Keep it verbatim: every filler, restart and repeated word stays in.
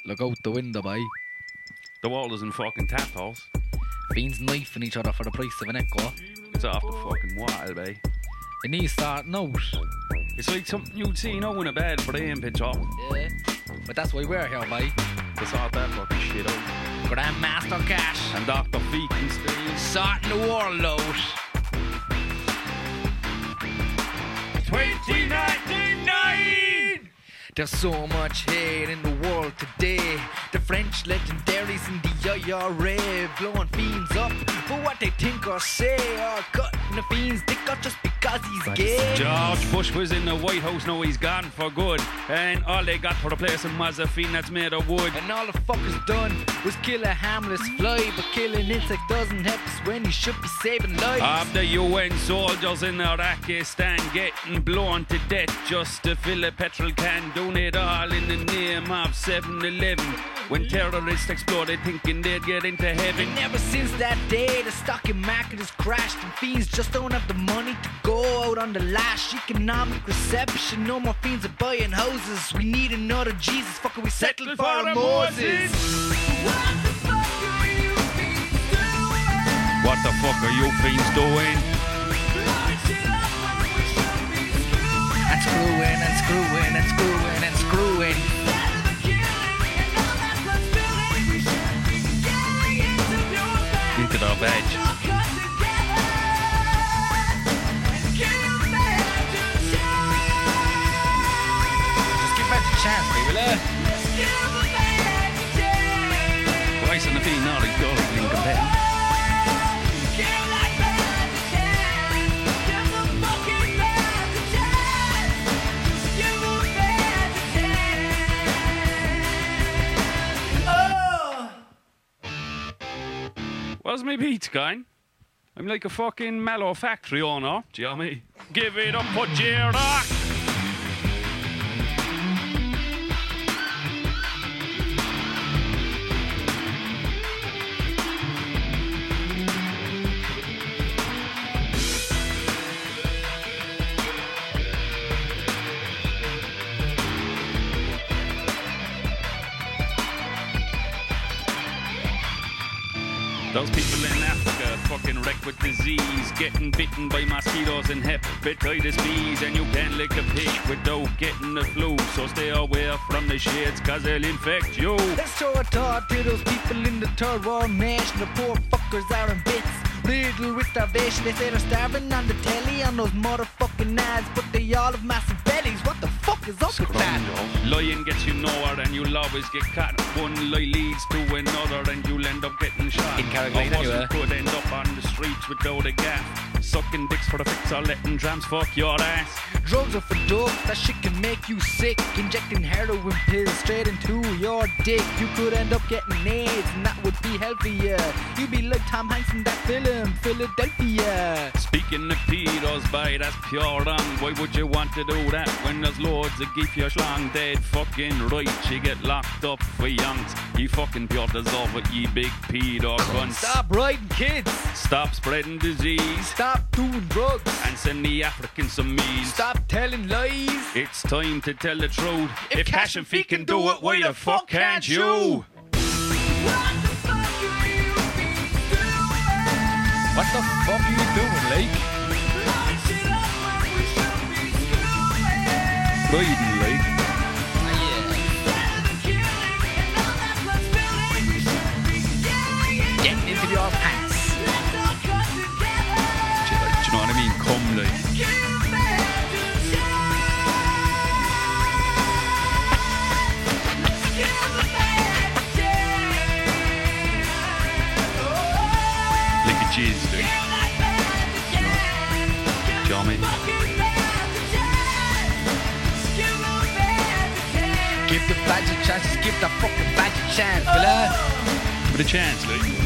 Look out the window, boy. The wall isn't fucking tap house. Fiends knifing each other for the price of an echo. It's off the fucking wall, babe. It needs starting out. It's like something you'd see now in a bad brain picture. Yeah. But that's why we're here, boy. To sort that fucking shit out. Grandmaster Cash. And Doctor Feekenstein. Sorting the world out. twenty ninety-nine! There's so much hate in the world today. The French legendaries in the I R A blowing fiends up for what they think or say, or cutting the fiends dick up just because he's gay. George Bush was in the White House, now he's gone for good. And all they got for the place him was a fiend that's made of wood. And all the fuckers done was kill a harmless fly, but killing insects doesn't help us when he should be saving lives. Of the U N soldiers in Iraqistan getting blown to death just to fill a petrol can, doing it all in the name of seven eleven. When terrorists exploded thinking they'd get into heaven. And ever since that day the stock market has crashed, and fiends just don't have the money to go out on the lash. Economic reception, no more fiends are buying houses. We need another Jesus, fucker, we settle for, for a Moses. What the fuck are you fiends doing? What the fuck are you fiends doing? And screwing and screwing and screwing and screwing. Look at our badge. Just give back the chance, people, eh? Bryce and the Fiend, not a goal in compare. What's my beats, guy? I'm like a fucking mellow factory owner. Do you know me? Give it up for J-Rock! Those people in Africa fucking wrecked with disease, getting bitten by mosquitoes and hepatitis B's, and you can't lick a pig without getting the flu, so stay away from the shades cause they'll infect you. Let's throw a thought to those people in the third world nation. The poor fuckers are in bits, riddled with starvation. They say they're starving on the telly on those motherfucking ads, but they all have massive bellies. What the fuck is up with that? Lying gets you nowhere and you'll always get caught. One lie leads to another and you'll end up getting shot. In Carrigaline anyway. Could end up on the streets without a gaff, sucking dicks for the fix or letting drams fuck your ass. Drugs are for dope, that shit can make you sick. Injecting heroin pills straight into your dick. You could end up getting AIDS and that would be healthier. You'd be like Tom Hanks in that film, Philadelphia. Speaking of pedos, boy, that's pure wrong. Why would you want to do that when there's loads of geef your schlong? Dead fucking right, you get locked up for yonks. You fucking pure deserve it, you big pedo cunts. Stop riding kids. Stop spreading disease. Stop doing drugs. And send the Africans some meals. Stop telling lies. It's time to tell the truth. If, if Cash and Feet can do it, why the fuck can't you? What the fuck are you doing? What the fuck are you doing, like? Riding, like. Getting into your pants. Do you, like, do you know what I mean? Come, like. Like a jizz, dude. Do you know what I mean? Give the badge a chance, just give the fucking badge a chance, fella. Give it a chance, like.